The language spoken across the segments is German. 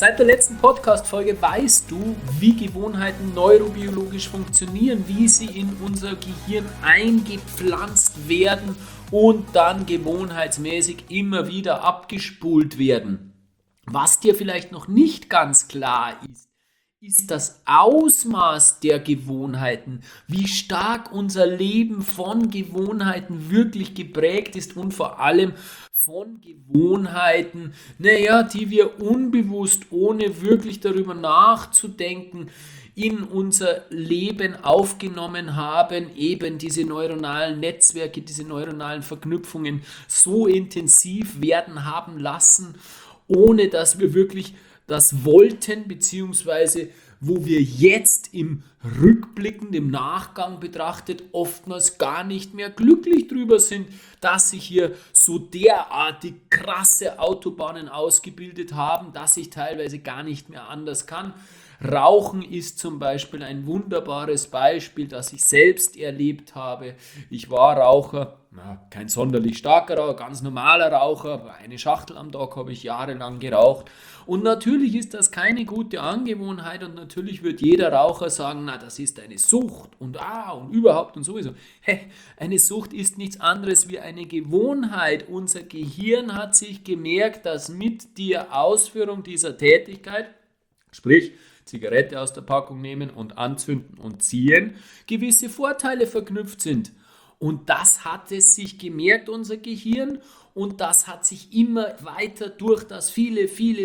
Seit der letzten Podcast-Folge weißt du, wie Gewohnheiten neurobiologisch funktionieren, wie sie in unser Gehirn eingepflanzt werden und dann gewohnheitsmäßig immer wieder abgespult werden. Was dir vielleicht noch nicht ganz klar ist das Ausmaß der Gewohnheiten, wie stark unser Leben von Gewohnheiten wirklich geprägt ist und vor allem von Gewohnheiten, die wir unbewusst, ohne wirklich darüber nachzudenken, in unser Leben aufgenommen haben, eben diese neuronalen Netzwerke, diese neuronalen Verknüpfungen so intensiv werden haben lassen, ohne dass wir wirklich das wollten, beziehungsweise wo wir jetzt im Rückblicken, im Nachgang betrachtet, oftmals gar nicht mehr glücklich drüber sind, dass sich hier so derartig krasse Autobahnen ausgebildet haben, dass ich teilweise gar nicht mehr anders kann. Rauchen ist zum Beispiel ein wunderbares Beispiel, das ich selbst erlebt habe. Ich war Raucher, kein sonderlich starker Raucher, ganz normaler Raucher. Eine Schachtel am Tag habe ich jahrelang geraucht. Und natürlich ist das keine gute Angewohnheit und natürlich wird jeder Raucher sagen, das ist eine Sucht und überhaupt und sowieso. Eine Sucht ist nichts anderes wie eine Gewohnheit. Unser Gehirn hat sich gemerkt, dass mit der Ausführung dieser Tätigkeit, sprich Zigarette aus der Packung nehmen und anzünden und ziehen, gewisse Vorteile verknüpft sind. Und das hat es sich gemerkt, unser Gehirn, und das hat sich immer weiter durch das viele,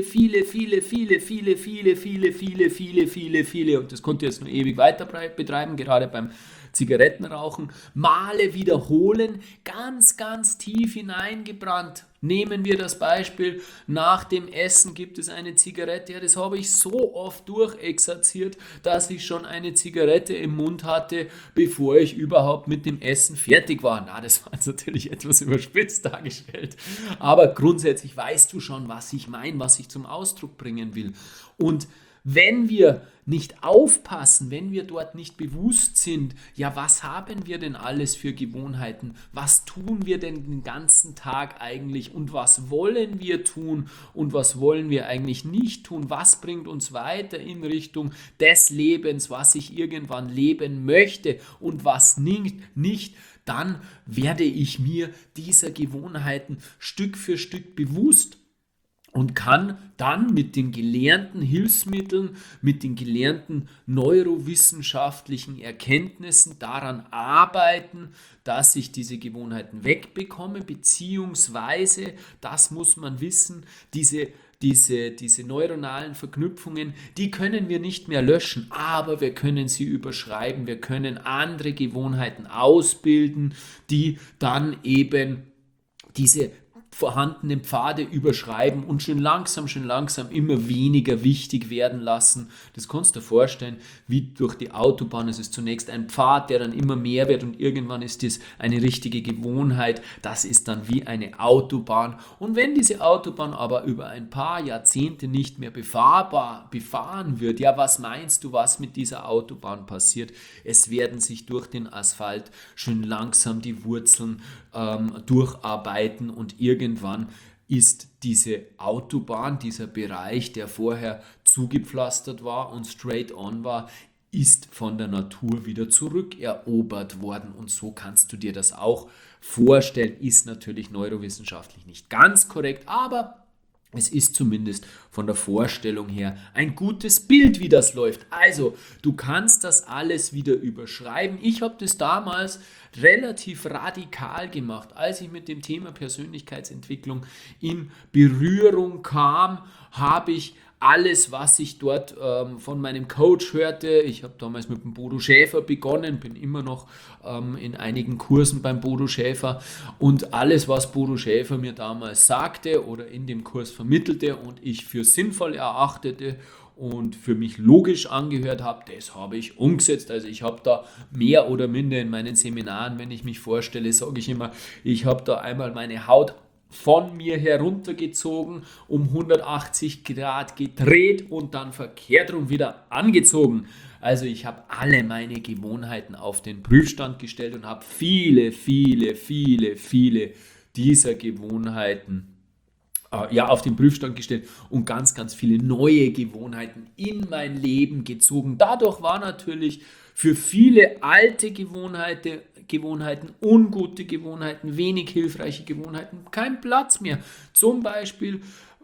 und das konnte jetzt nur ewig weiter betreiben, gerade beim Zigarettenrauchen, Male wiederholen, ganz, ganz tief hineingebrannt. Nehmen wir das Beispiel, nach dem Essen gibt es eine Zigarette. Das habe ich so oft durchexerziert, dass ich schon eine Zigarette im Mund hatte, bevor ich überhaupt mit dem Essen fertig war. Das war jetzt natürlich etwas überspitzt dargestellt, aber grundsätzlich weißt du schon, was ich meine, was ich zum Ausdruck bringen will. Und wenn wir nicht aufpassen, wenn wir dort nicht bewusst sind, was haben wir denn alles für Gewohnheiten? Was tun wir denn den ganzen Tag eigentlich? Und was wollen wir tun? Und was wollen wir eigentlich nicht tun? Was bringt uns weiter in Richtung des Lebens, was ich irgendwann leben möchte und was nicht? Dann werde ich mir dieser Gewohnheiten Stück für Stück bewusst und kann dann mit den gelernten Hilfsmitteln, mit den gelernten neurowissenschaftlichen Erkenntnissen daran arbeiten, dass ich diese Gewohnheiten wegbekomme, beziehungsweise, das muss man wissen, diese neuronalen Verknüpfungen, die können wir nicht mehr löschen, aber wir können sie überschreiben, wir können andere Gewohnheiten ausbilden, die dann eben diese vorhandenen Pfade überschreiben und schön langsam immer weniger wichtig werden lassen. Das kannst du dir vorstellen, wie durch die Autobahn. Es ist zunächst ein Pfad, der dann immer mehr wird und irgendwann ist das eine richtige Gewohnheit. Das ist dann wie eine Autobahn. Und wenn diese Autobahn aber über ein paar Jahrzehnte nicht mehr befahren wird, was meinst du, was mit dieser Autobahn passiert? Es werden sich durch den Asphalt schön langsam die Wurzeln durcharbeiten und irgendwann ist diese Autobahn, dieser Bereich, der vorher zugepflastert war und straight on war, ist von der Natur wieder zurückerobert worden. Und so kannst du dir das auch vorstellen. Ist natürlich neurowissenschaftlich nicht ganz korrekt, aber es ist zumindest von der Vorstellung her ein gutes Bild, wie das läuft. Also, du kannst das alles wieder überschreiben. Ich habe das damals relativ radikal gemacht. Als ich mit dem Thema Persönlichkeitsentwicklung in Berührung kam, habe ich alles, was ich dort von meinem Coach hörte, ich habe damals mit dem Bodo Schäfer begonnen, bin immer noch in einigen Kursen beim Bodo Schäfer, und alles, was Bodo Schäfer mir damals sagte oder in dem Kurs vermittelte und ich für sinnvoll erachtete und für mich logisch angehört habe, das habe ich umgesetzt. Also ich habe da mehr oder minder in meinen Seminaren, wenn ich mich vorstelle, sage ich immer, ich habe da einmal meine Haut von mir heruntergezogen, um 180 Grad gedreht und dann verkehrt rum wieder angezogen. Also ich habe alle meine Gewohnheiten auf den Prüfstand gestellt und habe viele dieser Gewohnheiten ja, auf den Prüfstand gestellt und ganz, ganz viele neue Gewohnheiten in mein Leben gezogen. Dadurch war natürlich für viele alte Gewohnheiten, ungute Gewohnheiten, wenig hilfreiche Gewohnheiten kein Platz mehr. Zum Beispiel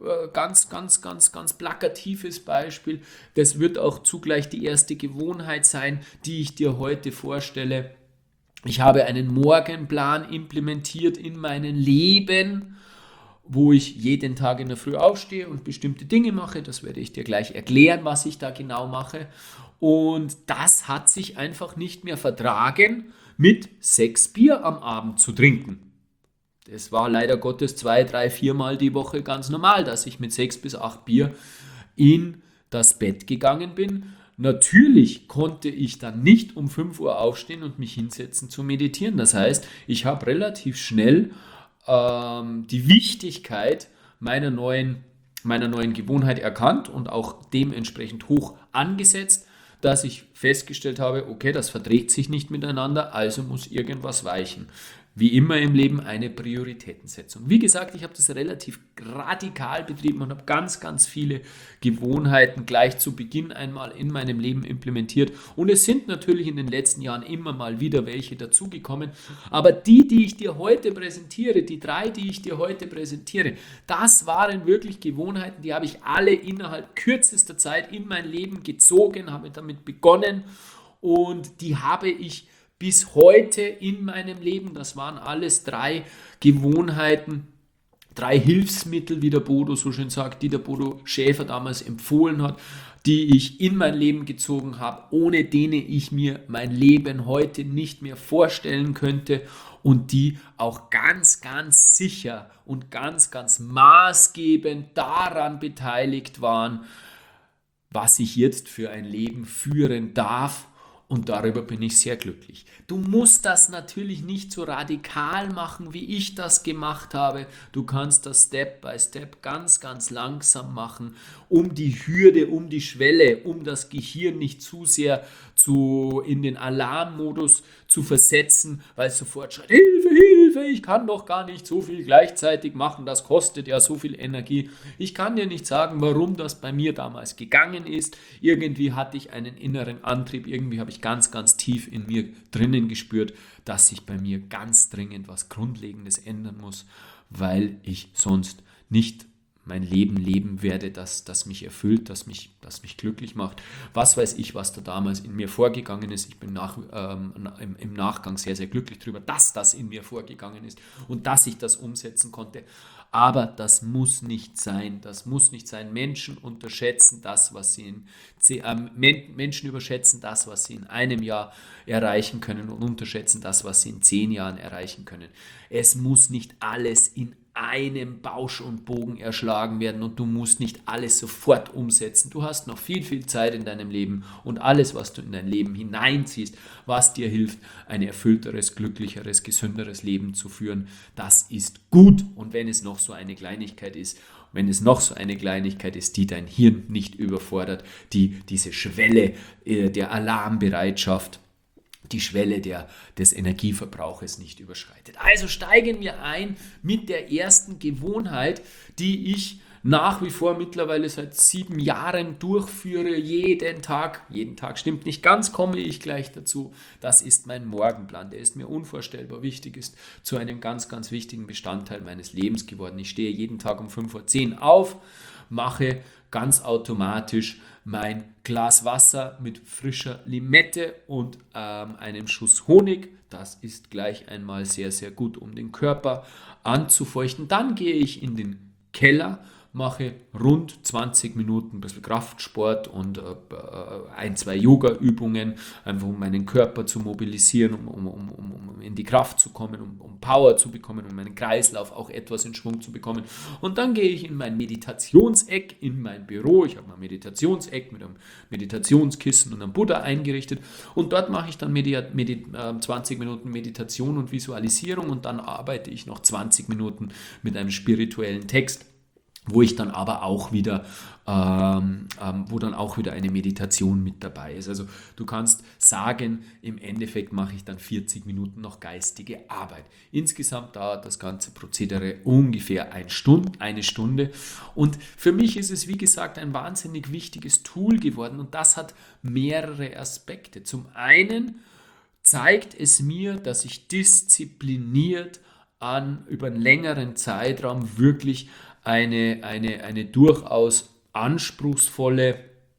ganz plakatives Beispiel, das wird auch zugleich die erste Gewohnheit sein, die ich dir heute vorstelle. Ich habe einen Morgenplan implementiert in meinem Leben, wo ich jeden Tag in der Früh aufstehe und bestimmte Dinge mache. Das werde ich dir gleich erklären, was ich da genau mache. Und das hat sich einfach nicht mehr vertragen, mit 6 Bier am Abend zu trinken. Das war leider Gottes 2, 3, 4 Mal die Woche ganz normal, dass ich mit 6 bis 8 Bier in das Bett gegangen bin. Natürlich konnte ich dann nicht um 5 Uhr aufstehen und mich hinsetzen zu meditieren. Das heißt, ich habe relativ schnell die Wichtigkeit meiner neuen Gewohnheit erkannt und auch dementsprechend hoch angesetzt, dass ich festgestellt habe, okay, das verträgt sich nicht miteinander, also muss irgendwas weichen. Wie immer im Leben eine Prioritätensetzung. Wie gesagt, ich habe das relativ radikal betrieben und habe ganz viele Gewohnheiten gleich zu Beginn einmal in meinem Leben implementiert. Und es sind natürlich in den letzten Jahren immer mal wieder welche dazugekommen. Aber die ich dir heute präsentiere, die 3, die ich dir heute präsentiere, das waren wirklich Gewohnheiten, die habe ich alle innerhalb kürzester Zeit in mein Leben gezogen, habe damit begonnen und die habe ich bis heute in meinem Leben. Das waren alles 3 Gewohnheiten, 3 Hilfsmittel, wie der Bodo so schön sagt, die der Bodo Schäfer damals empfohlen hat, die ich in mein Leben gezogen habe, ohne denen ich mir mein Leben heute nicht mehr vorstellen könnte und die auch ganz sicher und ganz maßgebend daran beteiligt waren, was ich jetzt für ein Leben führen darf. Und darüber bin ich sehr glücklich. Du musst das natürlich nicht so radikal machen, wie ich das gemacht habe. Du kannst das Step by Step ganz langsam machen, um die Hürde, um die Schwelle, um das Gehirn nicht zu sehr in den Alarmmodus zu versetzen, weil es sofort schreit, Hilfe, Hilfe, ich kann doch gar nicht so viel gleichzeitig machen, das kostet ja so viel Energie. Ich kann dir nicht sagen, warum das bei mir damals gegangen ist. Irgendwie hatte ich einen inneren Antrieb, irgendwie habe ich ganz tief in mir drinnen gespürt, dass sich bei mir ganz dringend was Grundlegendes ändern muss, weil ich sonst nicht mein Leben leben werde, das mich erfüllt, das mich glücklich macht. Was weiß ich, was da damals in mir vorgegangen ist. Ich bin im Nachgang sehr glücklich darüber, dass das in mir vorgegangen ist und dass ich das umsetzen konnte. Aber das muss nicht sein. Das muss nicht sein. Menschen überschätzen das, was sie in einem Jahr erreichen können und unterschätzen das, was sie in 10 Jahren erreichen können. Es muss nicht alles in einem Bausch und Bogen erschlagen werden und du musst nicht alles sofort umsetzen. Du hast noch viel Zeit in deinem Leben und alles, was du in dein Leben hineinziehst, was dir hilft, ein erfüllteres, glücklicheres, gesünderes Leben zu führen, das ist gut. Und wenn es noch so eine Kleinigkeit ist, die dein Hirn nicht überfordert, die diese Schwelle der Alarmbereitschaft, die Schwelle des Energieverbrauches nicht überschreitet. Also steigen wir ein mit der ersten Gewohnheit, die ich nach wie vor mittlerweile seit 7 Jahren durchführe, jeden Tag stimmt nicht ganz, komme ich gleich dazu. Das ist mein Morgenplan, der ist mir unvorstellbar wichtig, ist zu einem ganz wichtigen Bestandteil meines Lebens geworden. Ich stehe jeden Tag um 5:10 Uhr auf, mache ganz automatisch mein Glas Wasser mit frischer Limette und einem Schuss Honig. Das ist gleich einmal sehr gut, um den Körper anzufeuchten. Dann gehe ich in den Keller, mache rund 20 Minuten ein bisschen Kraftsport und 1, 2 Yoga-Übungen, einfach um meinen Körper zu mobilisieren, um in die Kraft zu kommen, um Power zu bekommen, um meinen Kreislauf auch etwas in Schwung zu bekommen. Und dann gehe ich in mein Meditationseck, in mein Büro. Ich habe mein Meditationseck mit einem Meditationskissen und einem Buddha eingerichtet und dort mache ich dann 20 Minuten Meditation und Visualisierung und dann arbeite ich noch 20 Minuten mit einem spirituellen Text wo ich dann aber auch wieder, wo dann auch wieder eine Meditation mit dabei ist. Also du kannst sagen, im Endeffekt mache ich dann 40 Minuten noch geistige Arbeit. Insgesamt dauert das ganze Prozedere ungefähr eine Stunde. Und für mich ist es, wie gesagt, ein wahnsinnig wichtiges Tool geworden und das hat mehrere Aspekte. Zum einen zeigt es mir, dass ich diszipliniert über einen längeren Zeitraum wirklich eine durchaus anspruchsvolle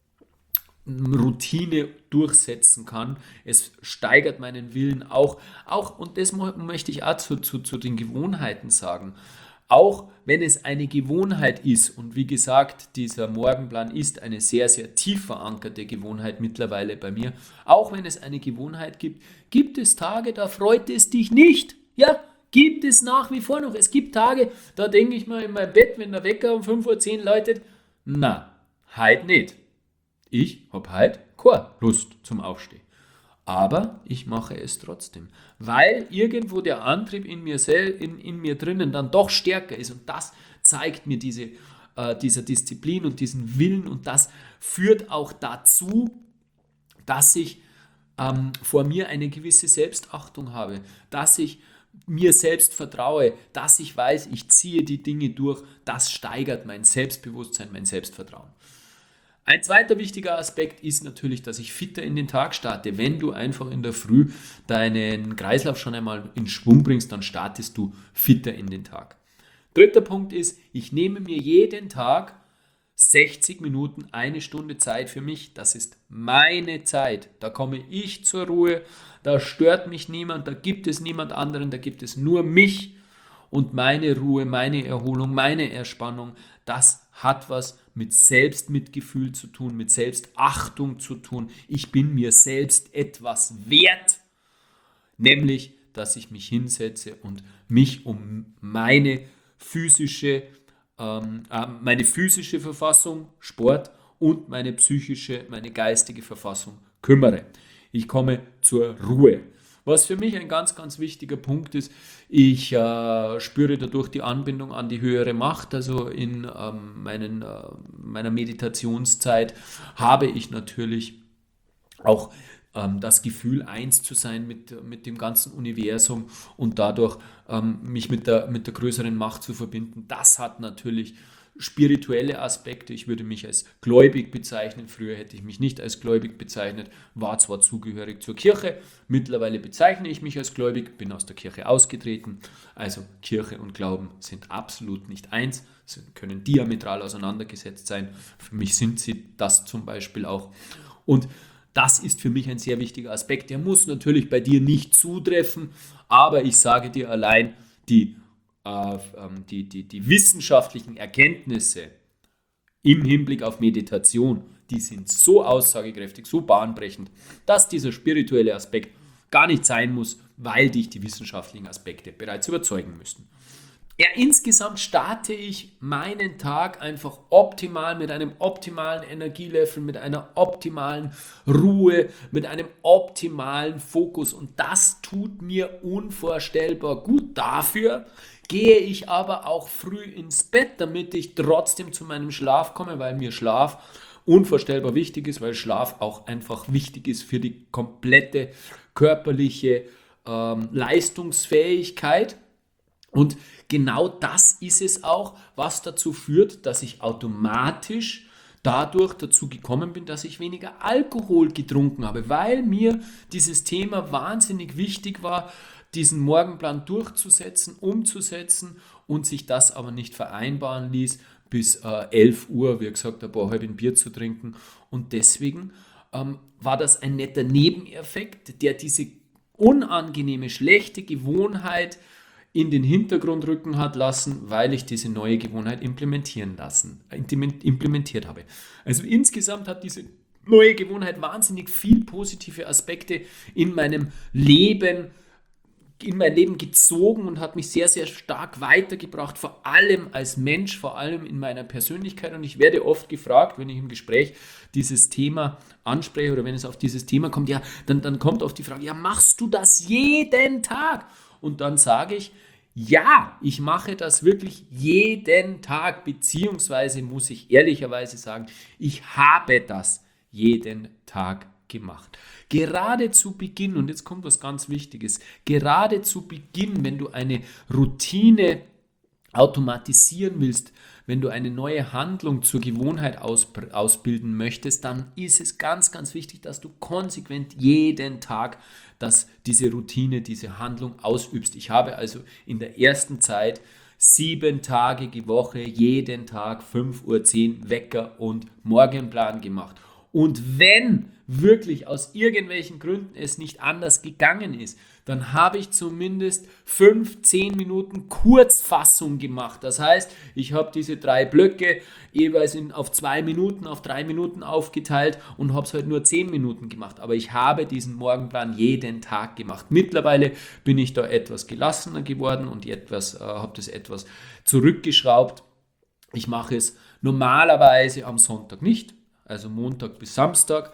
Routine durchsetzen kann. Es steigert meinen Willen auch und das möchte ich auch zu den Gewohnheiten sagen. Auch wenn es eine Gewohnheit ist, und wie gesagt, dieser Morgenplan ist eine sehr, sehr tief verankerte Gewohnheit mittlerweile bei mir, auch wenn es eine Gewohnheit gibt, gibt es Tage, da freut es dich nicht. Ja, gibt es nach wie vor noch. Es gibt Tage, da denke ich mal in meinem Bett, wenn der Wecker um 5:10 Uhr läutet, na, heute nicht. Ich habe heute keine Lust zum Aufstehen. Aber ich mache es trotzdem, weil irgendwo der Antrieb in mir drinnen dann doch stärker ist und das zeigt mir dieser Disziplin und diesen Willen und das führt auch dazu, dass ich vor mir eine gewisse Selbstachtung habe, dass ich mir selbst vertraue, dass ich weiß, ich ziehe die Dinge durch, das steigert mein Selbstbewusstsein, mein Selbstvertrauen. Ein zweiter wichtiger Aspekt ist natürlich, dass ich fitter in den Tag starte. Wenn du einfach in der Früh deinen Kreislauf schon einmal in Schwung bringst, dann startest du fitter in den Tag. Dritter Punkt ist, ich nehme mir jeden Tag 60 Minuten, eine Stunde Zeit für mich. Das ist meine Zeit. Da komme ich zur Ruhe, da stört mich niemand, da gibt es niemand anderen, da gibt es nur mich und meine Ruhe, meine Erholung, meine Entspannung. Das hat was mit Selbstmitgefühl zu tun, mit Selbstachtung zu tun. Ich bin mir selbst etwas wert, nämlich, dass ich mich hinsetze und mich um meine physische Verfassung, Sport und meine psychische, meine geistige Verfassung kümmere. Ich komme zur Ruhe. Was für mich ein ganz, ganz wichtiger Punkt ist, ich spüre dadurch die Anbindung an die höhere Macht. Also in meiner Meditationszeit habe ich natürlich auch das Gefühl, eins zu sein mit dem ganzen Universum und dadurch mich mit der größeren Macht zu verbinden. Das hat natürlich spirituelle Aspekte. Ich würde mich als gläubig bezeichnen. Früher hätte ich mich nicht als gläubig bezeichnet, war zwar zugehörig zur Kirche, mittlerweile bezeichne ich mich als gläubig, bin aus der Kirche ausgetreten. Also Kirche und Glauben sind absolut nicht eins, sie können diametral auseinandergesetzt sein. Für mich sind sie das zum Beispiel auch. Und das ist für mich ein sehr wichtiger Aspekt. Der muss natürlich bei dir nicht zutreffen, aber ich sage dir allein, die wissenschaftlichen Erkenntnisse im Hinblick auf Meditation, die sind so aussagekräftig, so bahnbrechend, dass dieser spirituelle Aspekt gar nicht sein muss, weil dich die wissenschaftlichen Aspekte bereits überzeugen müssten. Ja, insgesamt starte ich meinen Tag einfach optimal mit einem optimalen Energielevel, mit einer optimalen Ruhe, mit einem optimalen Fokus und das tut mir unvorstellbar gut. Dafür gehe ich aber auch früh ins Bett, damit ich trotzdem zu meinem Schlaf komme, weil mir Schlaf unvorstellbar wichtig ist, weil Schlaf auch einfach wichtig ist für die komplette körperliche Leistungsfähigkeit. Und genau das ist es auch, was dazu führt, dass ich automatisch dadurch dazu gekommen bin, dass ich weniger Alkohol getrunken habe, weil mir dieses Thema wahnsinnig wichtig war, diesen Morgenplan durchzusetzen, umzusetzen und sich das aber nicht vereinbaren ließ, bis 11 Uhr, wie gesagt, ein paar halben Bier zu trinken. Und deswegen war das ein netter Nebeneffekt, der diese unangenehme, schlechte Gewohnheit in den Hintergrund rücken hat lassen, weil ich diese neue Gewohnheit implementiert habe. Also insgesamt hat diese neue Gewohnheit wahnsinnig viel positive Aspekte in mein Leben gezogen und hat mich sehr, sehr stark weitergebracht, vor allem als Mensch, vor allem in meiner Persönlichkeit. Und ich werde oft gefragt, wenn ich im Gespräch dieses Thema anspreche oder wenn es auf dieses Thema kommt, ja, dann kommt oft die Frage, ja, machst du das jeden Tag? Und dann sage ich, Ja, ich mache das wirklich jeden Tag, beziehungsweise muss ich ehrlicherweise sagen, ich habe das jeden Tag gemacht. Gerade zu Beginn, und jetzt kommt was ganz Wichtiges, gerade zu Beginn, wenn du eine Routine automatisieren willst, wenn du eine neue Handlung zur Gewohnheit ausbilden möchtest, dann ist es ganz, ganz wichtig, dass du konsequent jeden Tag diese Routine, diese Handlung ausübst. Ich habe also in der ersten Zeit 7 Tage die Woche, jeden Tag 5:10 Uhr Wecker und Morgenplan gemacht. Und wenn wirklich aus irgendwelchen Gründen es nicht anders gegangen ist, dann habe ich zumindest 5-10 Minuten Kurzfassung gemacht. Das heißt, ich habe diese 3 Blöcke jeweils auf 2 Minuten, auf 3 Minuten aufgeteilt und habe es halt nur 10 Minuten gemacht. Aber ich habe diesen Morgenplan jeden Tag gemacht. Mittlerweile bin ich da etwas gelassener geworden und habe das etwas zurückgeschraubt. Ich mache es normalerweise am Sonntag nicht, also Montag bis Samstag.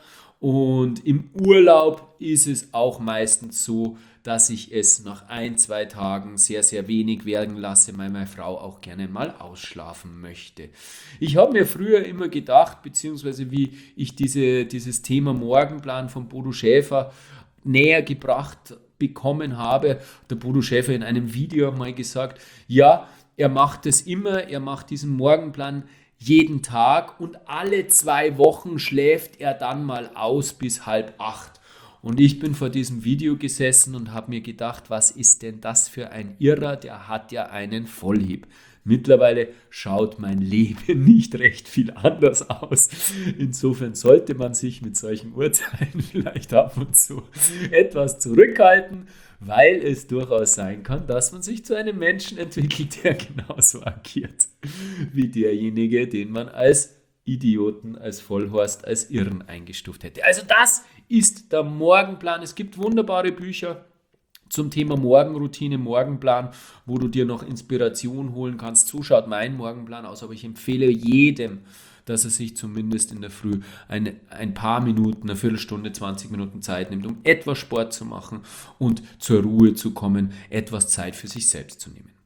Und im Urlaub ist es auch meistens so, dass ich es nach 1-2 Tagen sehr, sehr wenig werden lasse, weil meine Frau auch gerne mal ausschlafen möchte. Ich habe mir früher immer gedacht, beziehungsweise wie ich dieses Thema Morgenplan von Bodo Schäfer näher gebracht bekommen habe, der Bodo Schäfer in einem Video mal gesagt, ja, er macht es immer, er macht diesen Morgenplan jeden Tag und alle 2 Wochen schläft er dann mal aus bis 7:30. Und ich bin vor diesem Video gesessen und habe mir gedacht, was ist denn das für ein Irrer, der hat ja einen Vollhieb. Mittlerweile schaut mein Leben nicht recht viel anders aus. Insofern sollte man sich mit solchen Urteilen vielleicht ab und zu etwas zurückhalten, weil es durchaus sein kann, dass man sich zu einem Menschen entwickelt, der genauso agiert wie derjenige, den man als Idioten, als Vollhorst, als Irren eingestuft hätte. Also das ist der Morgenplan. Es gibt wunderbare Bücher zum Thema Morgenroutine, Morgenplan, wo du dir noch Inspiration holen kannst. So schaut mein Morgenplan aus, aber ich empfehle jedem, dass er sich zumindest in der Früh ein paar Minuten, eine Viertelstunde, 20 Minuten Zeit nimmt, um etwas Sport zu machen und zur Ruhe zu kommen, etwas Zeit für sich selbst zu nehmen.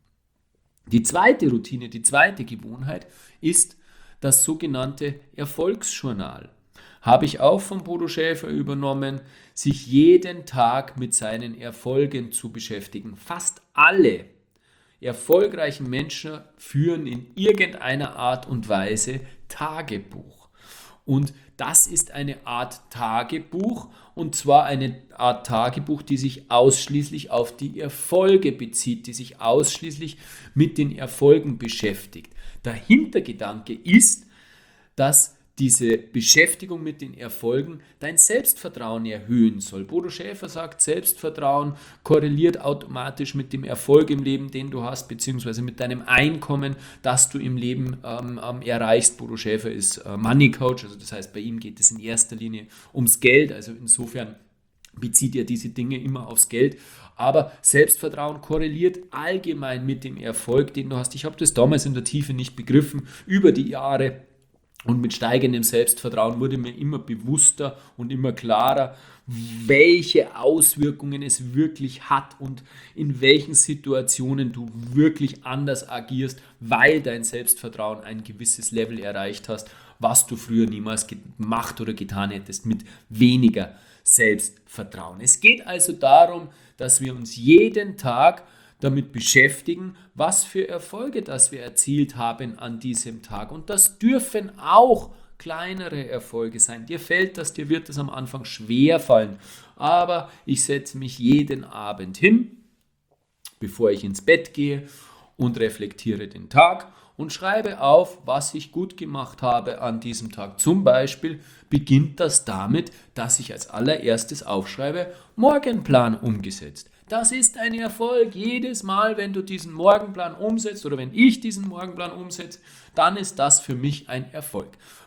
Die zweite Routine, die zweite Gewohnheit ist das sogenannte Erfolgsjournal. Habe ich auch von Bodo Schäfer übernommen, sich jeden Tag mit seinen Erfolgen zu beschäftigen. Fast alle erfolgreichen Menschen führen in irgendeiner Art und Weise Tagebuch. Und das ist eine Art Tagebuch, und zwar eine Art Tagebuch, die sich ausschließlich auf die Erfolge bezieht, die sich ausschließlich mit den Erfolgen beschäftigt. Der Hintergedanke ist, dass diese Beschäftigung mit den Erfolgen dein Selbstvertrauen erhöhen soll. Bodo Schäfer sagt, Selbstvertrauen korreliert automatisch mit dem Erfolg im Leben, den du hast, beziehungsweise mit deinem Einkommen, das du im Leben erreichst. Bodo Schäfer ist Money Coach, also das heißt, bei ihm geht es in erster Linie ums Geld, also insofern bezieht er diese Dinge immer aufs Geld. Aber Selbstvertrauen korreliert allgemein mit dem Erfolg, den du hast. Ich habe das damals in der Tiefe nicht begriffen, über die Jahre. Und mit steigendem Selbstvertrauen wurde mir immer bewusster und immer klarer, welche Auswirkungen es wirklich hat und in welchen Situationen du wirklich anders agierst, weil dein Selbstvertrauen ein gewisses Level erreicht hast, was du früher niemals gemacht oder getan hättest mit weniger Selbstvertrauen. Es geht also darum, dass wir uns jeden Tag damit beschäftigen, was für Erfolge das wir erzielt haben an diesem Tag. Und das dürfen auch kleinere Erfolge sein. Dir wird es am Anfang schwer fallen. Aber ich setze mich jeden Abend hin, bevor ich ins Bett gehe, und reflektiere den Tag und schreibe auf, was ich gut gemacht habe an diesem Tag. Zum Beispiel beginnt das damit, dass ich als allererstes aufschreibe, Morgenplan umgesetzt. Das ist ein Erfolg. Jedes Mal, wenn du diesen Morgenplan umsetzt oder wenn ich diesen Morgenplan umsetze, dann ist das für mich ein Erfolg.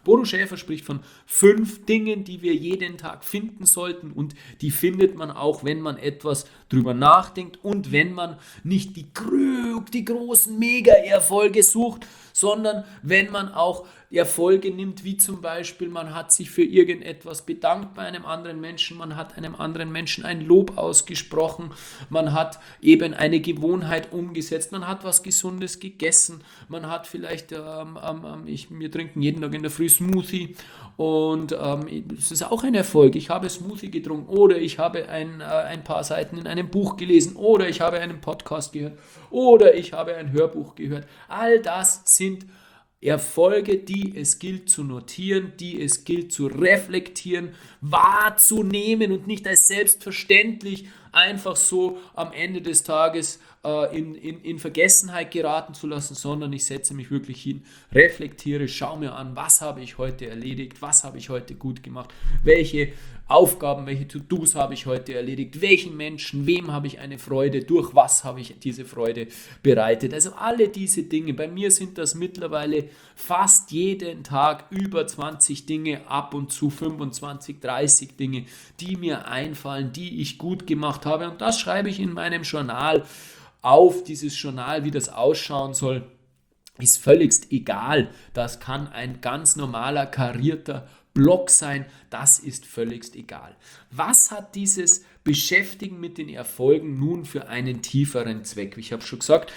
Bodo Schäfer spricht von 5 Dingen, die wir jeden Tag finden sollten, und die findet man auch, wenn man etwas drüber nachdenkt und wenn man nicht die großen Mega-Erfolge sucht, sondern wenn man auch Erfolge nimmt, wie zum Beispiel, man hat sich für irgendetwas bedankt bei einem anderen Menschen, man hat einem anderen Menschen ein Lob ausgesprochen, man hat eben eine Gewohnheit umgesetzt, man hat was Gesundes gegessen, man hat vielleicht, wir trinken jeden Tag in der Früh Smoothie, und es ist auch ein Erfolg. Ich habe Smoothie getrunken, oder ich habe ein paar Seiten in einem Buch gelesen, oder ich habe einen Podcast gehört, oder ich habe ein Hörbuch gehört. All das sind Erfolge, die es gilt zu notieren, die es gilt zu reflektieren, wahrzunehmen und nicht als selbstverständlich einfach so am Ende des Tages in Vergessenheit geraten zu lassen, sondern ich setze mich wirklich hin, reflektiere, schaue mir an, was habe ich heute erledigt, was habe ich heute gut gemacht, welche Aufgaben, welche To-Dos habe ich heute erledigt, welchen Menschen, wem habe ich eine Freude, durch was habe ich diese Freude bereitet. Also alle diese Dinge, bei mir sind das mittlerweile fast jeden Tag über 20 Dinge, ab und zu 25, 30 Dinge, die mir einfallen, die ich gut gemacht habe, und das schreibe ich in meinem Journal auf. Dieses Journal, wie das ausschauen soll, ist völligst egal. Das kann ein ganz normaler karierter Blog sein, das ist völligst egal. Was hat dieses Beschäftigen mit den Erfolgen nun für einen tieferen Zweck? Ich habe schon gesagt,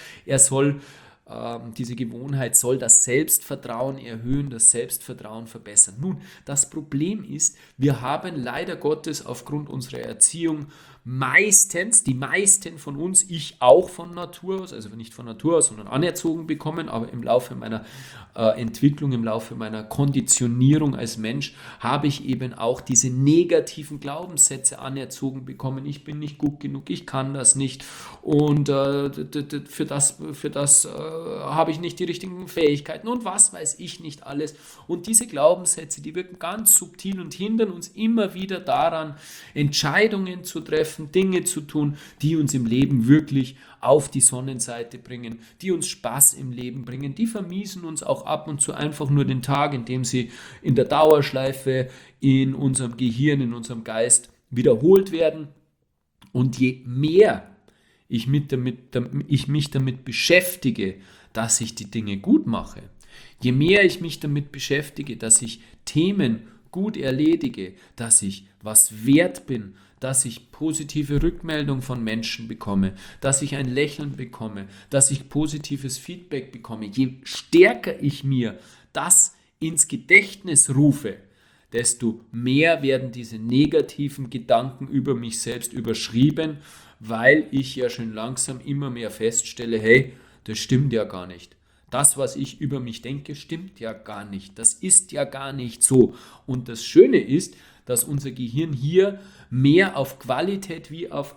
diese Gewohnheit soll das Selbstvertrauen erhöhen, das Selbstvertrauen verbessern. Nun, das Problem ist, wir haben leider Gottes aufgrund unserer Erziehung die meisten von uns, ich auch von Natur aus, also nicht von Natur aus, sondern anerzogen bekommen, aber im Laufe meiner Entwicklung, im Laufe meiner Konditionierung als Mensch, habe ich eben auch diese negativen Glaubenssätze anerzogen bekommen. Ich bin nicht gut genug, ich kann das nicht, und für das habe ich nicht die richtigen Fähigkeiten und was weiß ich nicht alles. Und diese Glaubenssätze, die wirken ganz subtil und hindern uns immer wieder daran, Entscheidungen zu treffen, Dinge zu tun, die uns im Leben wirklich auf die Sonnenseite bringen, die uns Spaß im Leben bringen. Die vermiesen uns auch ab und zu einfach nur den Tag, indem sie in der Dauerschleife in unserem Gehirn, in unserem Geist wiederholt werden. Und je mehr ich mich damit beschäftige, dass ich die Dinge gut mache, je mehr ich mich damit beschäftige, dass ich Themen gut erledige, dass ich was wert bin, dass ich positive Rückmeldung von Menschen bekomme, dass ich ein Lächeln bekomme, dass ich positives Feedback bekomme, je stärker ich mir das ins Gedächtnis rufe, desto mehr werden diese negativen Gedanken über mich selbst überschrieben, weil ich ja schon langsam immer mehr feststelle, hey, das stimmt ja gar nicht. Das, was ich über mich denke, stimmt ja gar nicht. Das ist ja gar nicht so. Und das Schöne ist, dass unser Gehirn hier mehr auf Qualität wie auf,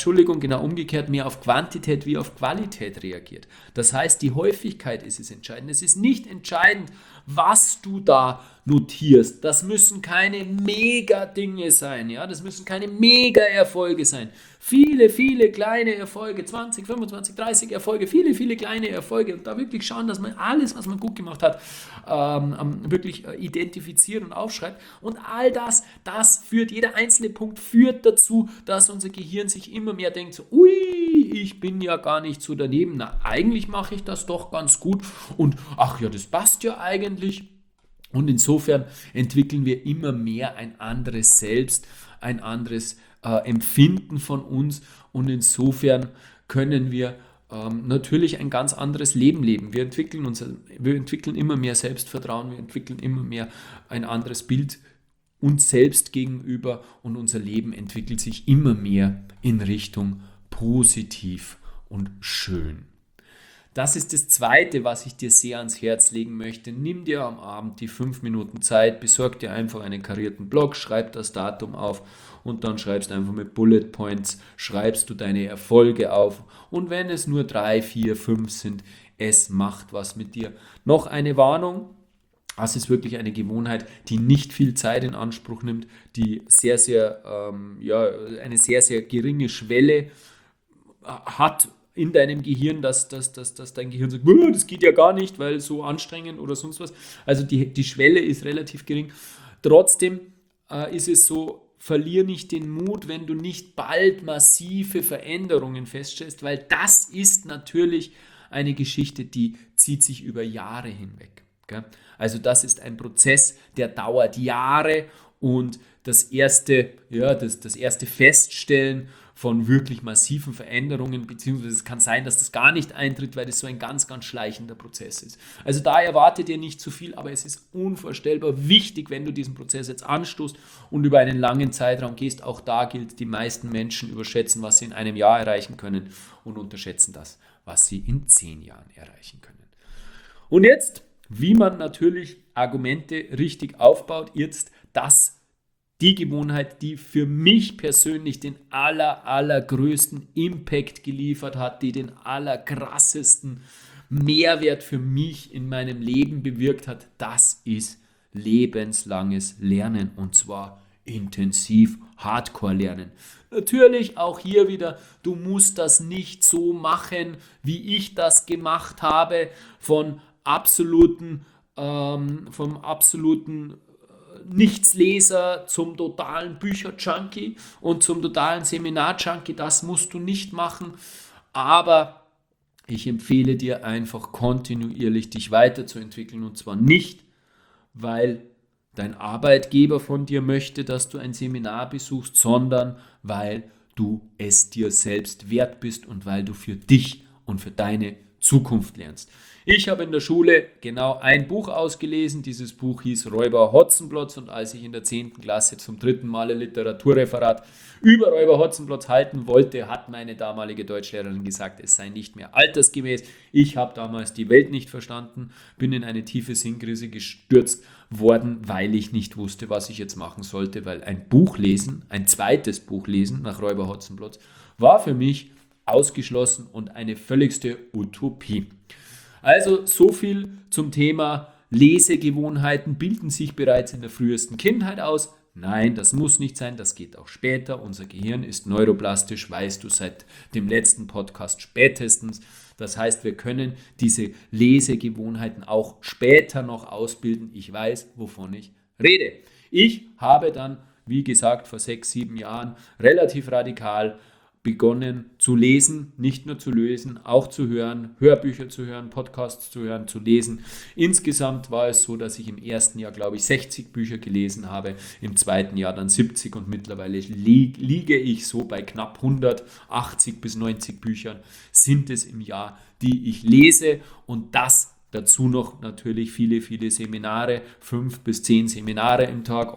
mehr auf Quantität wie auf Qualität reagiert. Das heißt, die Häufigkeit ist es entscheidend. Es ist nicht entscheidend, was du da notierst. Das müssen keine Mega-Dinge sein, ja? Das müssen keine Mega-Erfolge sein. Viele, viele kleine Erfolge, 20, 25, 30 Erfolge, viele, viele kleine Erfolge, und da wirklich schauen, dass man alles, was man gut gemacht hat, wirklich identifiziert und aufschreibt. Und all das führt, jeder einzelne Punkt führt dazu, dass unser Gehirn sich immer mehr denkt, so, ui, ich bin ja gar nicht so daneben, na, eigentlich mache ich das doch ganz gut, und ach ja, das passt ja eigentlich. Und insofern entwickeln wir immer mehr ein anderes Selbst, ein anderes Empfinden von uns, und insofern können wir natürlich ein ganz anderes Leben leben. Wir entwickeln immer mehr Selbstvertrauen, wir entwickeln immer mehr ein anderes Bild uns selbst gegenüber, und unser Leben entwickelt sich immer mehr in Richtung positiv und schön. Das ist das Zweite, was ich dir sehr ans Herz legen möchte. Nimm dir am Abend die 5 Minuten Zeit, besorg dir einfach einen karierten Block, schreib das Datum auf, und dann schreibst einfach mit Bullet Points, schreibst du deine Erfolge auf, und wenn es nur 3, 4, 5 sind, es macht was mit dir. Noch eine Warnung: Das ist wirklich eine Gewohnheit, die nicht viel Zeit in Anspruch nimmt, die eine sehr, sehr geringe Schwelle hat, in deinem Gehirn, dass dein Gehirn sagt, das geht ja gar nicht, weil so anstrengend oder sonst was. Also die Schwelle ist relativ gering. Trotzdem ist es so, verlier nicht den Mut, wenn du nicht bald massive Veränderungen feststellst, weil das ist natürlich eine Geschichte, die zieht sich über Jahre hinweg. Gell? Also das ist ein Prozess, der dauert Jahre und das erste Feststellen von wirklich massiven Veränderungen, beziehungsweise es kann sein, dass das gar nicht eintritt, weil das so ein ganz, ganz schleichender Prozess ist. Also da erwartet ihr nicht zu viel, aber es ist unvorstellbar wichtig, wenn du diesen Prozess jetzt anstoßt und über einen langen Zeitraum gehst. Auch da gilt, die meisten Menschen überschätzen, was sie in einem Jahr erreichen können und unterschätzen das, was sie in 10 Jahren erreichen können. Und jetzt, wie man natürlich Argumente richtig aufbaut, jetzt die Gewohnheit, die für mich persönlich den allergrößten Impact geliefert hat, die den allerkrassesten Mehrwert für mich in meinem Leben bewirkt hat, das ist lebenslanges Lernen und zwar intensiv Hardcore-Lernen. Natürlich auch hier wieder, du musst das nicht so machen, wie ich das gemacht habe, vom absoluten Nichtsleser zum totalen Bücher-Junkie und zum totalen Seminar-Junkie. Das musst du nicht machen, aber ich empfehle dir einfach kontinuierlich dich weiterzuentwickeln und zwar nicht, weil dein Arbeitgeber von dir möchte, dass du ein Seminar besuchst, sondern weil du es dir selbst wert bist und weil du für dich und für deine Zukunft lernst. Ich habe in der Schule genau ein Buch ausgelesen. Dieses Buch hieß Räuber Hotzenplotz und als ich in der 10. Klasse zum 3. Mal ein Literaturreferat über Räuber Hotzenplotz halten wollte, hat meine damalige Deutschlehrerin gesagt, es sei nicht mehr altersgemäß. Ich habe damals die Welt nicht verstanden, bin in eine tiefe Sinnkrise gestürzt worden, weil ich nicht wusste, was ich jetzt machen sollte, weil ein Buch lesen, ein zweites Buch lesen nach Räuber Hotzenplotz, war für mich ausgeschlossen und eine völligste Utopie. Also so viel zum Thema Lesegewohnheiten bilden sich bereits in der frühesten Kindheit aus. Nein, das muss nicht sein, das geht auch später. Unser Gehirn ist neuroplastisch, weißt du seit dem letzten Podcast spätestens. Das heißt, wir können diese Lesegewohnheiten auch später noch ausbilden. Ich weiß, wovon ich rede. Ich habe dann, wie gesagt, vor 6, 7 Jahren relativ radikal begonnen zu lesen, nicht nur zu lesen, auch zu hören, Hörbücher zu hören, Podcasts zu hören, zu lesen. Insgesamt war es so, dass ich im ersten Jahr, glaube ich, 60 Bücher gelesen habe, im zweiten Jahr dann 70 und mittlerweile liege ich so bei knapp 180 bis 90 Büchern sind es im Jahr, die ich lese und das dazu noch natürlich viele Seminare, 5 bis 10 Seminare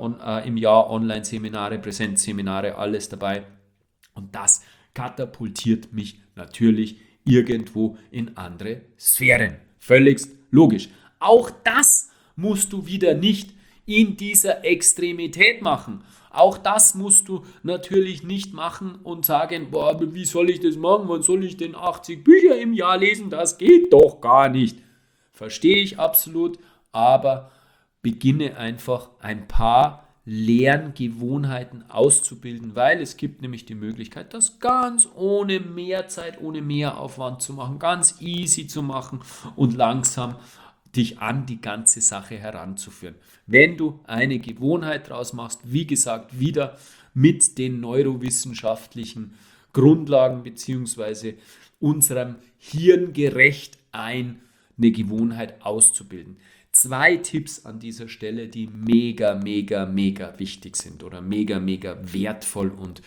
im Jahr, Online-Seminare, Präsenzseminare, alles dabei und das katapultiert mich natürlich irgendwo in andere Sphären. Völligst logisch. Auch das musst du wieder nicht in dieser Extremität machen. Auch das musst du natürlich nicht machen und sagen, boah, wie soll ich das machen? Wann soll ich denn 80 Bücher im Jahr lesen? Das geht doch gar nicht. Verstehe ich absolut, aber beginne einfach ein paar Lerngewohnheiten auszubilden, weil es gibt nämlich die Möglichkeit, das ganz ohne mehr Zeit, ohne mehr Aufwand zu machen, ganz easy zu machen und langsam dich an die ganze Sache heranzuführen. Wenn du eine Gewohnheit draus machst, wie gesagt, wieder mit den neurowissenschaftlichen Grundlagen bzw. unserem Hirn gerecht eine Gewohnheit auszubilden. 2 Tipps an dieser Stelle, die mega wichtig sind oder mega wertvoll und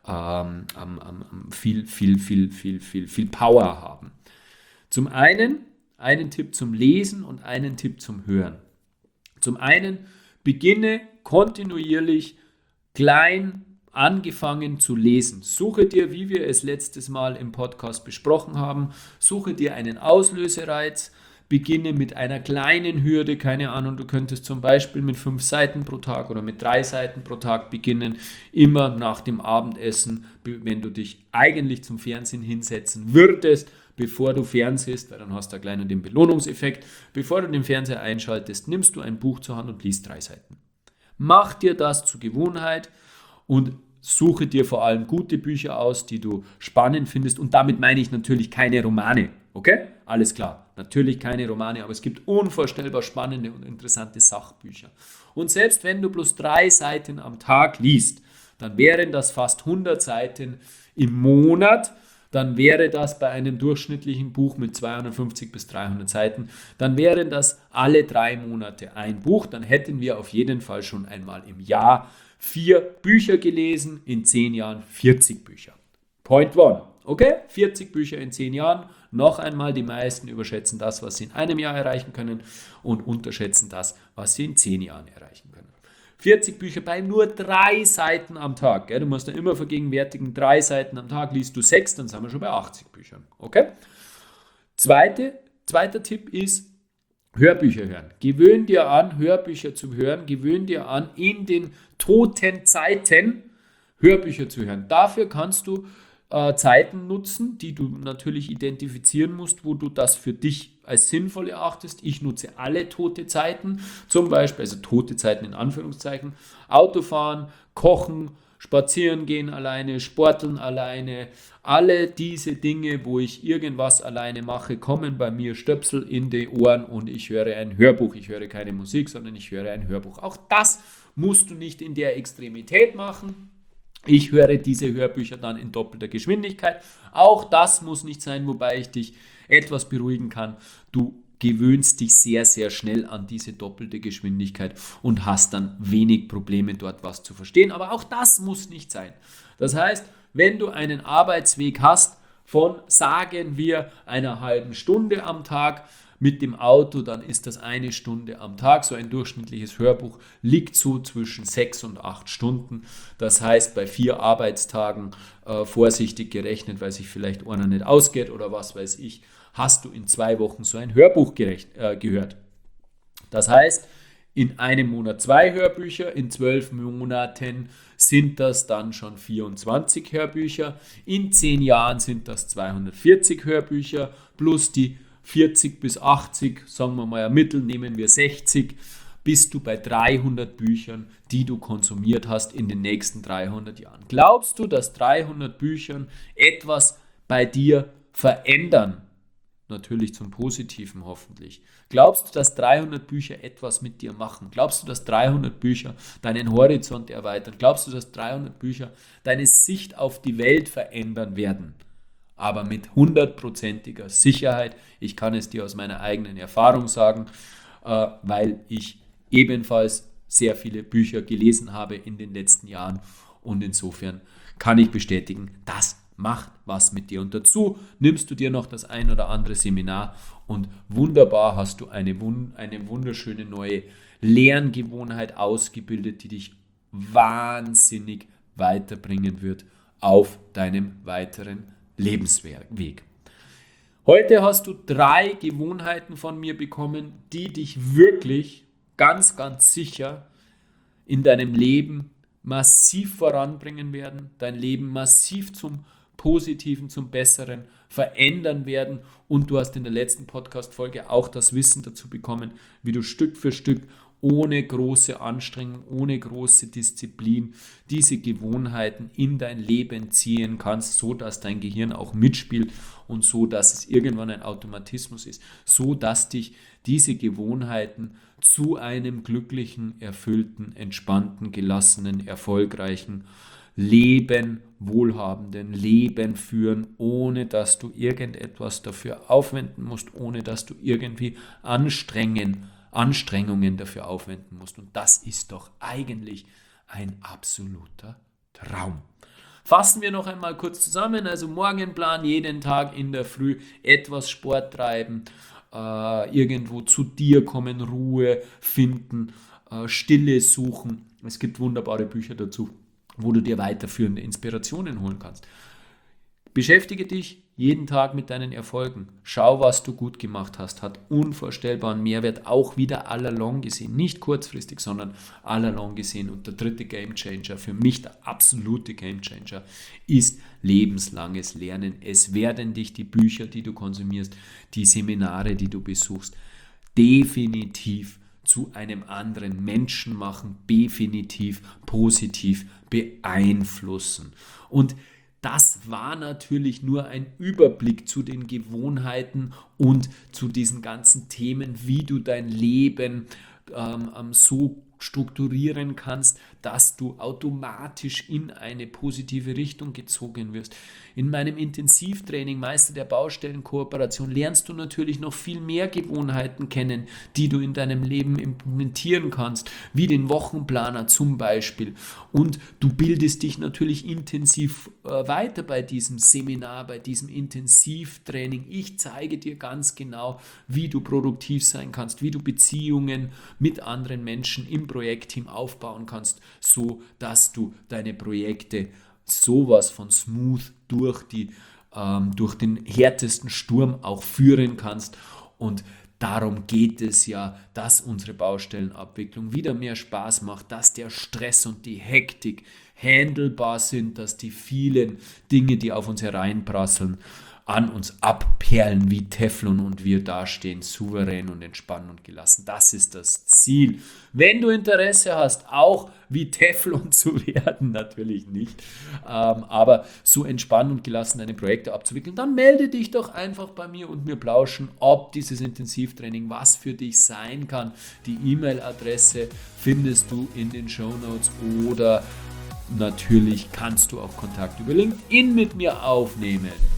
viel Power haben. Zum einen Tipp zum Lesen und einen Tipp zum Hören. Zum einen beginne kontinuierlich klein angefangen zu lesen. Suche dir, wie wir es letztes Mal im Podcast besprochen haben, suche dir einen Auslösereiz. Beginne mit einer kleinen Hürde, keine Ahnung, du könntest zum Beispiel mit 5 Seiten pro Tag oder mit 3 Seiten pro Tag beginnen, immer nach dem Abendessen, wenn du dich eigentlich zum Fernsehen hinsetzen würdest, bevor du fernsehst, weil dann hast du gleich noch den Belohnungseffekt, bevor du den Fernseher einschaltest, nimmst du ein Buch zur Hand und liest 3 Seiten. Mach dir das zur Gewohnheit und suche dir vor allem gute Bücher aus, die du spannend findest. Und damit meine ich natürlich keine Romane. Okay? Alles klar. Natürlich keine Romane, aber es gibt unvorstellbar spannende und interessante Sachbücher. Und selbst wenn du bloß 3 Seiten am Tag liest, dann wären das fast 100 Seiten im Monat. Dann wäre das bei einem durchschnittlichen Buch mit 250 bis 300 Seiten, dann wären das alle 3 Monate ein Buch. Dann hätten wir auf jeden Fall schon einmal im Jahr 4 Bücher gelesen, in 10 Jahren 40 Bücher. Point 1. Okay, 40 Bücher in 10 Jahren. Noch einmal, die meisten überschätzen das, was sie in einem Jahr erreichen können und unterschätzen das, was sie in 10 Jahren erreichen können. 40 Bücher bei nur 3 Seiten am Tag. Gell? Du musst da immer vergegenwärtigen, 3 Seiten am Tag, liest du 6, dann sind wir schon bei 80 Büchern. Okay? Zweiter Tipp ist, Hörbücher hören. Gewöhn dir an, Hörbücher zu hören. Gewöhn dir an, in den toten Zeiten Hörbücher zu hören. Dafür kannst du Zeiten nutzen, die du natürlich identifizieren musst, wo du das für dich als sinnvoll erachtest. Ich nutze alle tote Zeiten, zum Beispiel, also tote Zeiten in Anführungszeichen, Autofahren, Kochen, Spazieren gehen alleine, Sporteln alleine, alle diese Dinge, wo ich irgendwas alleine mache, kommen bei mir Stöpsel in die Ohren und ich höre ein Hörbuch. Ich höre keine Musik, sondern ich höre ein Hörbuch. Auch das musst du nicht in der Extremität machen. Ich höre diese Hörbücher dann in doppelter Geschwindigkeit. Auch das muss nicht sein, wobei ich dich etwas beruhigen kann. Du gewöhnst dich sehr, sehr schnell an diese doppelte Geschwindigkeit und hast dann wenig Probleme, dort was zu verstehen. Aber auch das muss nicht sein. Das heißt, wenn du einen Arbeitsweg hast von, sagen wir, einer halben Stunde am Tag, mit dem Auto, dann ist das 1 Stunde am Tag. So ein durchschnittliches Hörbuch liegt so zwischen 6 und 8 Stunden. Das heißt, bei 4 Arbeitstagen, vorsichtig gerechnet, weil sich vielleicht einer nicht ausgeht oder was weiß ich, hast du in 2 Wochen so ein Hörbuch gehört. Das heißt, in einem Monat 2 Hörbücher, in 12 Monaten sind das dann schon 24 Hörbücher, in 10 Jahren sind das 240 Hörbücher plus die 40 bis 80, sagen wir mal ein Mittel, nehmen wir 60, bist du bei 300 Büchern, die du konsumiert hast in den nächsten 300 Jahren. Glaubst du, dass 300 Büchern etwas bei dir verändern? Natürlich zum Positiven hoffentlich. Glaubst du, dass 300 Bücher etwas mit dir machen? Glaubst du, dass 300 Bücher deinen Horizont erweitern? Glaubst du, dass 300 Bücher deine Sicht auf die Welt verändern werden? Aber mit 100%iger Sicherheit. Ich kann es dir aus meiner eigenen Erfahrung sagen, weil ich ebenfalls sehr viele Bücher gelesen habe in den letzten Jahren und insofern kann ich bestätigen, das macht was mit dir. Und dazu nimmst du dir noch das ein oder andere Seminar und wunderbar hast du eine wunderschöne neue Lerngewohnheit ausgebildet, die dich wahnsinnig weiterbringen wird auf deinem weiteren Lebensweg. Heute hast du 3 Gewohnheiten von mir bekommen, die dich wirklich ganz, ganz sicher in deinem Leben massiv voranbringen werden, dein Leben massiv zum Positiven, zum Besseren verändern werden und du hast in der letzten Podcast-Folge auch das Wissen dazu bekommen, wie du Stück für Stück ohne große Anstrengung, ohne große Disziplin diese Gewohnheiten in dein Leben ziehen kannst, so dass dein Gehirn auch mitspielt und so, dass es irgendwann ein Automatismus ist, so dass dich diese Gewohnheiten zu einem glücklichen, erfüllten, entspannten, gelassenen, erfolgreichen Leben, wohlhabenden Leben führen, ohne dass du irgendetwas dafür aufwenden musst, ohne dass du irgendwie Anstrengungen dafür aufwenden musst. Und das ist doch eigentlich ein absoluter Traum. Fassen wir noch einmal kurz zusammen. Also Morgenplan, jeden Tag in der Früh etwas Sport treiben, irgendwo zu dir kommen, Ruhe finden, Stille suchen. Es gibt wunderbare Bücher dazu, wo du dir weiterführende Inspirationen holen kannst. Beschäftige dich jeden Tag mit deinen Erfolgen. Schau, was du gut gemacht hast. Hat unvorstellbaren Mehrwert, auch wieder allalong gesehen. Nicht kurzfristig, sondern allalong gesehen. Und der 3. Gamechanger, für mich der absolute Gamechanger, ist lebenslanges Lernen. Es werden dich die Bücher, die du konsumierst, die Seminare, die du besuchst, definitiv zu einem anderen Menschen machen, definitiv positiv beeinflussen. Und das war natürlich nur ein Überblick zu den Gewohnheiten und zu diesen ganzen Themen, wie du dein Leben so strukturieren kannst, dass du automatisch in eine positive Richtung gezogen wirst. In meinem Intensivtraining Meister der Baustellenkooperation lernst du natürlich noch viel mehr Gewohnheiten kennen, die du in deinem Leben implementieren kannst, wie den Wochenplaner zum Beispiel. Und du bildest dich natürlich intensiv weiter bei diesem Seminar, bei diesem Intensivtraining. Ich zeige dir ganz genau, wie du produktiv sein kannst, wie du Beziehungen mit anderen Menschen im Projektteam aufbauen kannst, so dass du deine Projekte sowas von smooth durch den härtesten Sturm auch führen kannst. Und darum geht es ja, dass unsere Baustellenabwicklung wieder mehr Spaß macht, dass der Stress und die Hektik handelbar sind, dass die vielen Dinge, die auf uns hereinprasseln, an uns abperlen wie Teflon und wir dastehen souverän und entspannt und gelassen. Das ist das Ziel. Wenn du Interesse hast, auch wie Teflon zu werden, natürlich nicht, aber so entspannt und gelassen deine Projekte abzuwickeln, dann melde dich doch einfach bei mir und wir plauschen, ob dieses Intensivtraining was für dich sein kann. Die E-Mail-Adresse findest du in den Shownotes oder natürlich kannst du auch Kontakt über LinkedIn mit mir aufnehmen.